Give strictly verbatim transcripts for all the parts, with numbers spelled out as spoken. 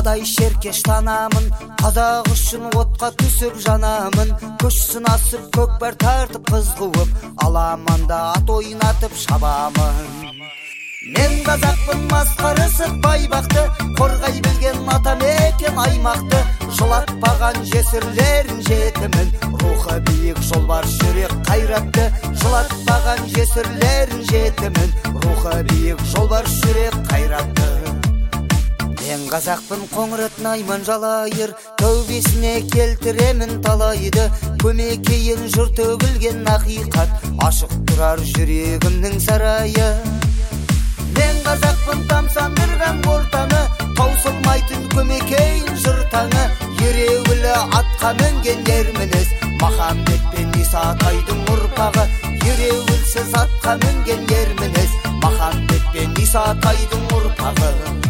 адай шеркеш танамын, қазақ үшін отқа түсіп жанамын. Көшсін асып көкпар тартып қыз қуып, аламанда ат ойнатып шабамын. Мен қазақпын масқарасы байбақты, қорғай білген атамекен аймақты. Жылатпаған жесірлерін жетімін, рухы биік жолбарыс жүрек қайратты. Жылатпаған жесірлерін жетімін, рухы биік жолбарыс жүрек қайратты. Мен қазақпын қоңыратын айман жалайыр, тәубесіне келтіремін талайды. Көмекейін жұрт төгілген ақиқат, ашық тұрар жүрегімнің сарайы. Мен қазақпын тамсандырған ортаны, таусылмайтын көмекейін жыртаңы. Ереуілі атқа мінген ермініз, Махамбет пен Исатайдың ұрпағы. Ереуілсіз атқа мінген ермініз, Махамбет пен Исатайдың ұрпағы.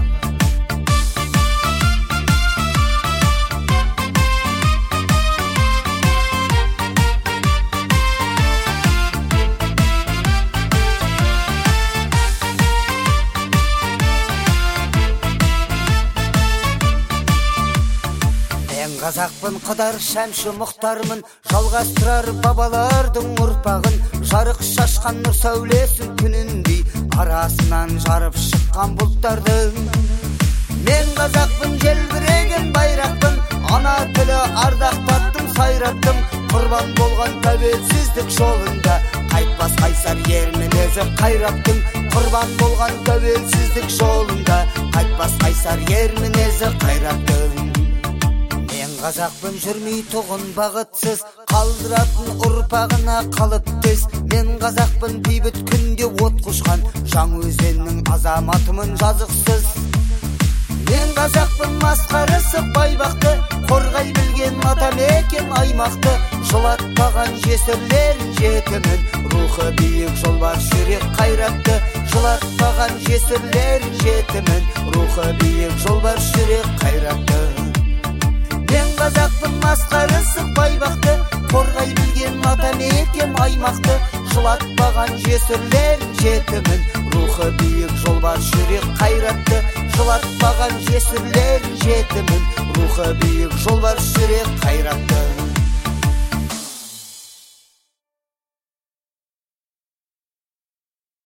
Қазақпын қыдар шәмші мұхтармын, жалғастырар бабалардың ұрпағын. Жарық шашқан нұр сәулесін күніндей, арасынан жарып шыққан бұлттардың. Мен қазақпын желбіреген байрақпын, ана тілі ардақтаттым сайраттым. Құрбан болған тәуелсіздік жолында, қайтпас қайсар ер мінезі қайраттым. Құрбан болған тәуелсіздік жолында, қайтпас қайсар ер мінезі қайраттым. Қазақпын жүрмей тұғын бағытсыз, қалдыратын ұрпағына қалып тез. Мен қазақпын бейбіт күнде от құшқан, Жаңаөзеннің азаматымын жазықсыз. Мен қазақпын масқарасы байбақты, қорғай білген атамекен аймақты. Жылатпаған жесірлерін жетімін, рухы биік жолбарыс жүрек қайратты. Жылатпаған жесірлерін жетімін, рухы биік жолбарыс жүрек қайратты. Мен қазақпын масқарасы байбақты, қорғай білген атамекен аймақты. Жылатпаған жесірлерін жетімін, рухы биік жолбарыс жүрек қайратты. Жылатпаған жесірлерін жетімін, рухы биік жолбарыс жүрек қайратты.